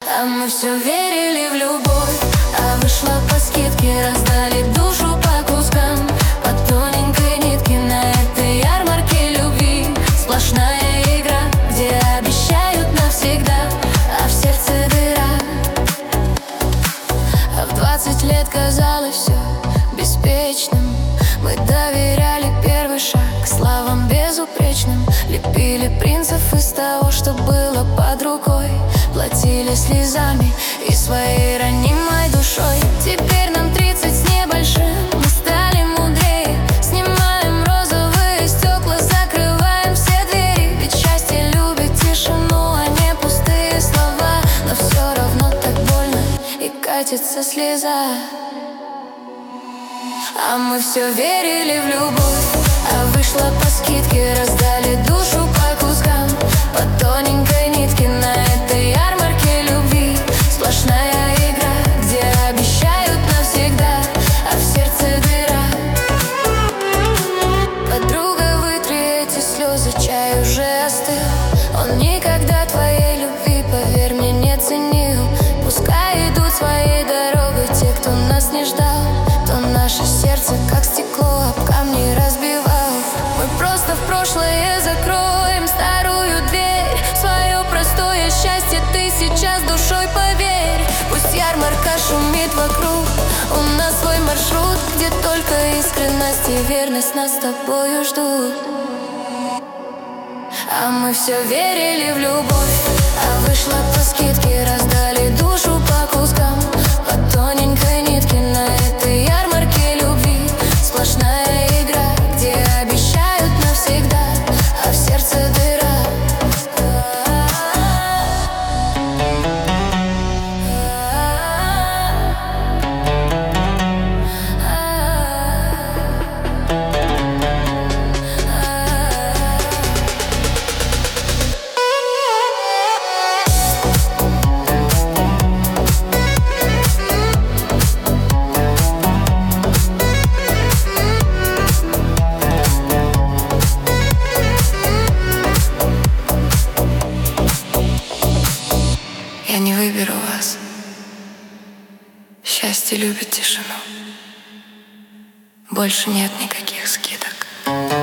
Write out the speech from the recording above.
А мы все верили в любовь, а вышла по скидке, раздали душу по кускам, по тоненькой нитке на этой ярмарке любви. Сплошная игра, где обещают навсегда, а в сердце дыра. А в 20 лет казалось все беспечным. Мы доверяли первый шаг славам безупречным, лепили принцев из того, что было под рукой, платили слезами и своей ранимой душой. Теперь нам 30 с небольшим, мы стали мудрее, снимаем розовые стекла, закрываем все двери. Ведь счастье любит тишину, а не пустые слова. Но все равно так больно и катится слеза. А мы все верили в любовь, а вышла по скидке, раздали душу по кускам, по тоненькой нитке на этой ярмарке любви. Сплошная игра, где обещают навсегда, а в сердце дыра. Подруга, вытри эти слезы, чай уже остыл. Он никогда твоей любви, поверь мне, не ценил. Пускай идут своей дорогой те, кто нас не ждал, кто наше сердце, как стекло, об камни разбивал. Мы просто в прошлое закроем старую дверь, свое простое счастье ты сейчас душой поверь. Пусть ярмарка шумит вокруг, у нас свой маршрут, где только искренность и верность нас с тобою ждут. А мы все верили в любовь, а вышла по скидке, раздали душу по кускам, по тоненькой нитке на этой ярмарке любви. Сплошная игра, где обещают навсегда, а в сердце дыра. Я не выберу вас. Счастье любит тишину. Больше нет никаких скидок.